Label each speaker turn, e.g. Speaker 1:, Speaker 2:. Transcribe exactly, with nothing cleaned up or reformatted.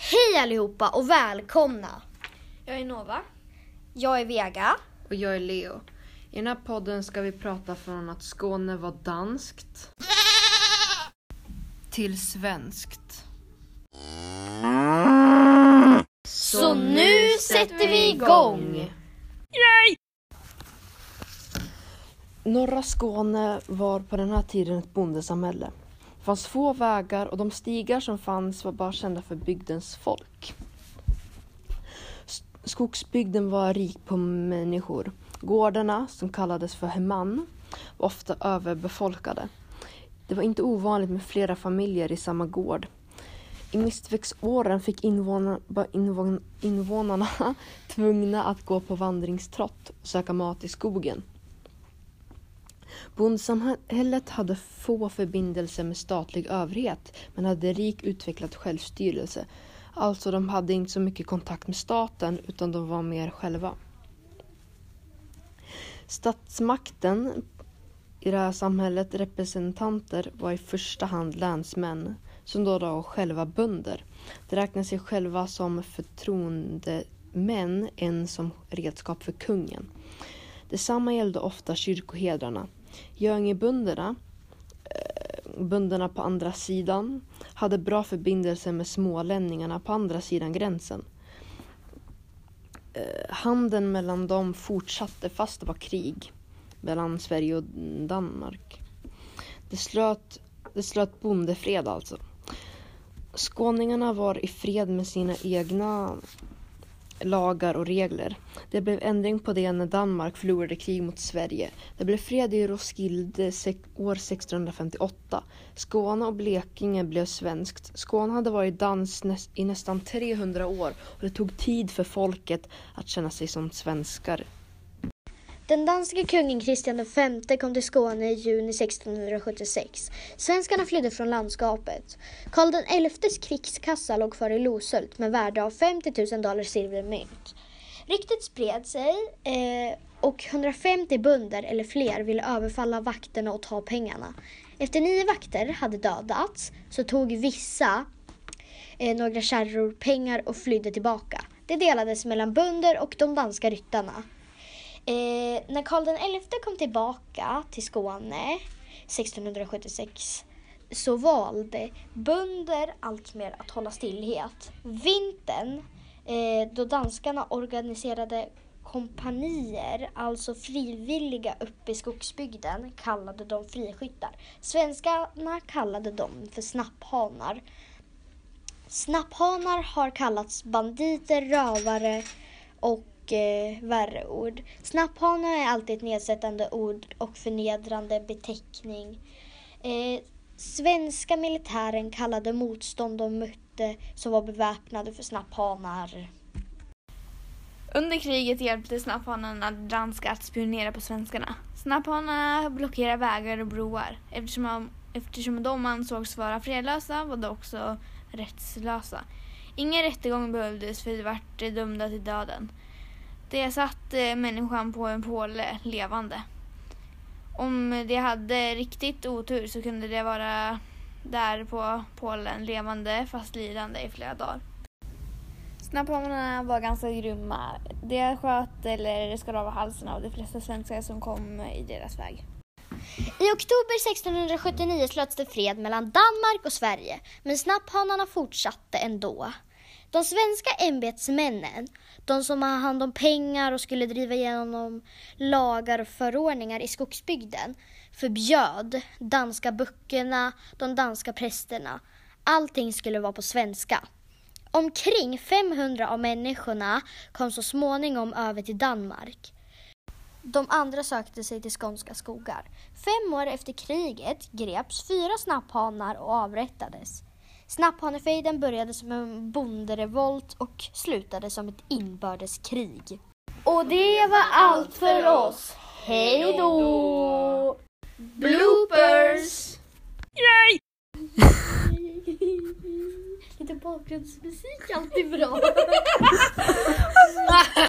Speaker 1: Hej allihopa och välkomna!
Speaker 2: Jag är Nova.
Speaker 1: Jag är Vega.
Speaker 3: Och jag är Leo. I den här podden ska vi prata från att Skåne var danskt till svenskt.
Speaker 1: Så nu sätter vi igång!
Speaker 2: Yay!
Speaker 3: Norra Skåne var på den här tiden ett bondesamhälle. Det fanns få vägar och de stigar som fanns var bara kända för bygdens folk. Skogsbygden var rik på människor. Gårdarna, som kallades för hemman, var ofta överbefolkade. Det var inte ovanligt med flera familjer i samma gård. I mistväxtåren fick invånarna, invån, invånarna tvungna att gå på vandringstrott och söka mat i skogen. Bondsamhället hade få förbindelser med statlig överhet men hade rik utvecklad självstyrelse. Alltså de hade inte så mycket kontakt med staten utan de var mer själva. Statsmakten i det här samhället, representanter, var i första hand länsmän som då var själva bönder. De räknade sig själva som förtroendemän än som redskap för kungen. Detsamma gällde ofta kyrkoherdarna. Göingebönderna, bönderna på andra sidan, hade bra förbindelser med smålänningarna på andra sidan gränsen. Handeln mellan dem fortsatte fast det var krig mellan Sverige och Danmark. Det slöt, det slöt bondefred alltså. Skåningarna var i fred med sina egna lagar och regler. Det blev ändring på det när Danmark förlorade krig mot Sverige. Det blev fred i Roskilde år sextonhundrafemtioåtta. Skåne och Blekinge blev svenskt. Skåne hade varit dans i nästan trehundra år och det tog tid för folket att känna sig som svenskar.
Speaker 1: Den danske kungen Kristian den femte kom till Skåne i juni sextonhundrasjuttiosex. Svenskarna flydde från landskapet. Karl den elftes krigskassa låg för i Loshult med värde av femtio tusen dollar silvermynt. Ryktet spred sig eh, och hundrafemtio bönder eller fler ville överfalla vakterna och ta pengarna. Efter nio vakter hade dödats så tog vissa eh, några kärror pengar och flydde tillbaka. Det delades mellan bönder och de danska ryttarna. Eh, när Karl den elfte kom tillbaka till Skåne sextonhundrasjuttiosex så valde bönder allt mer att hålla stillhet. Vintern, eh, då danskarna organiserade kompanier, alltså frivilliga uppe i skogsbygden, kallade de friskyttar. Svenskarna kallade dem för snapphanar. Snapphanar har kallats banditer, rövare och Eh, värre ord. Snapphane är alltid ett nedsättande ord och förnedrande beteckning. Eh, svenska militären kallade motstånd de mötte som var beväpnade för snapphanar.
Speaker 2: Under kriget hjälpte snapphanarna danska att spionera på svenskarna. Snapphanarna blockerade vägar och broar. Eftersom, eftersom de ansågs vara fredlösa var de också rättslösa. Ingen rättegång behövdes för de vart dömda till döden. Det satt eh, människan på en påle levande. Om det hade riktigt otur så kunde det vara där på pålen levande fast lidande i flera dagar. Snapphamarna var ganska grymma. Det sköt eller skar av halsen av de flesta svenskar som kom i deras väg.
Speaker 1: I oktober sextonhundrasjuttionio slöts det fred mellan Danmark och Sverige, men snapphanarna fortsatte ändå. De svenska ämbetsmännen, de som har hand om pengar och skulle driva igenom lagar och förordningar i skogsbygden, förbjöd danska böckerna, de danska prästerna. Allting skulle vara på svenska. Omkring femhundra av människorna kom så småningom över till Danmark. De andra sökte sig till skånska skogar. Fem år efter kriget greps fyra snapphanar och avrättades. Snapphanefejden började som en bonderevolt och slutade som ett inbördeskrig. Och det var allt för oss. Hej då!
Speaker 2: Bloopers! Yay!
Speaker 1: Lite bakgrundsmusik, alltid bra.